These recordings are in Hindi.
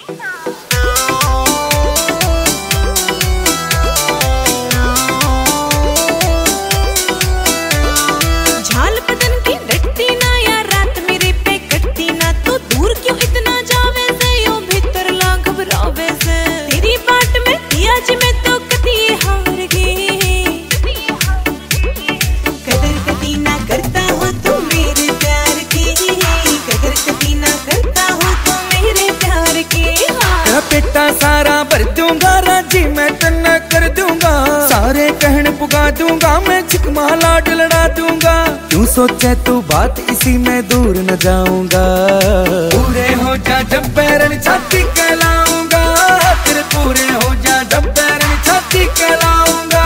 पेटा सारा भर दूंगा राजी मैं तन्ना कर दूंगा, सारे कहन पुगा दूंगा मैं छिकमा लाड लड़ा दूंगा। क्यों सोचे तू बात इसी में दूर न जाऊंगा, पूरे हो जा जब पैरन छाती कहलाऊंगा, तेरे पूरे हो जा जब पैरन छाती कहलाऊंगा।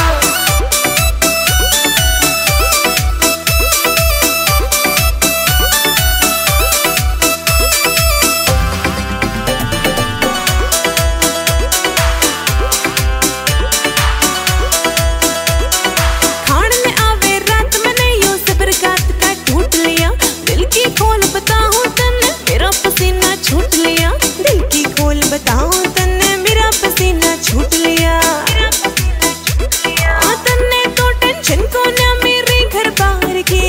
खोल बताऊं तन्ने मेरा पसीना छूट लिया, दिल की खोल बताऊं तन्ने मेरा पसीना छूट लिया। तन्ने तो टेंशन को ना मेरे घर बाहर की,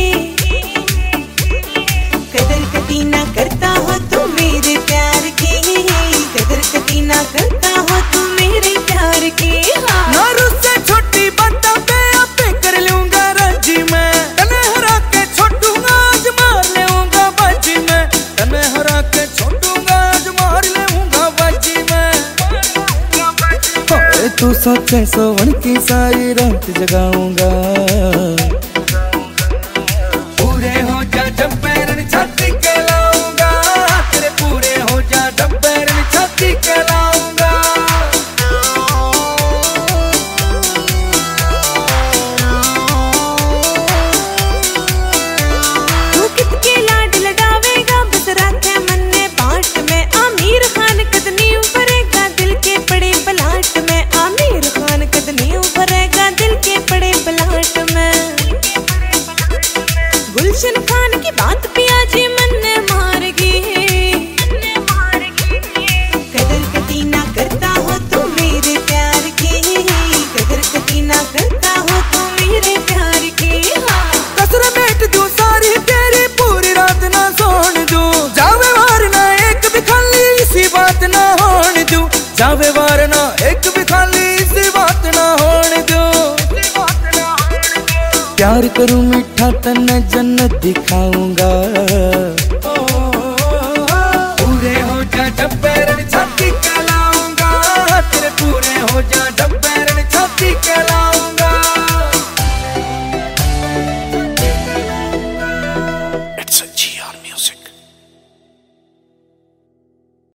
कदर कदी ना करता हो तू मेरे प्यार की, कदर कदी ना करता हो तू मेरे प्यार की। ना रुस्से छोटी बातों पे आपे कर लूंगा राजी मैं, तन्ने हरा के छोड़ूंगा आज मार लेऊंगा बाजी मैं, तन्ने हरा के छोड़ूंगा आज मार लेऊंगा बाजी मैं। तू सोचे सोवन की सारी रात जगाऊंगा, पूरे हो जा जब पैरन छाती कहलाऊंगा, तेरे पूरे हो जा जब पैरन छाती कहलाऊंगा। तू कितके लाड लडावेगा बस राखे मन ने बाट में, आमिर खान कदनी उभरेगा दिल के बड़े पलाट में, आमिर खान कदनी उभरेगा दिल के बड़े पलाट में। गुलशन खान की बात पिया जी मन ने मारगी, कदर कदी ना करता हो तू मेरे प्यार की, कदर कदी ना करता हो तू मेरे प्यार की। कसर बैठ दूं सारी तेरी पूरी रात ना सोन दूं, जावे वार ना एक भी खाली इसी बात ना होने दूं, जावे वार ना एक भी खाली इसी बात ना होने दूं। प्यार करूं मीठा तन्ने जन्नत दिखाऊंगा, पूरे हो जा जब पैरन छाती कहलाऊंगा, तेरे पूरे हो जा जब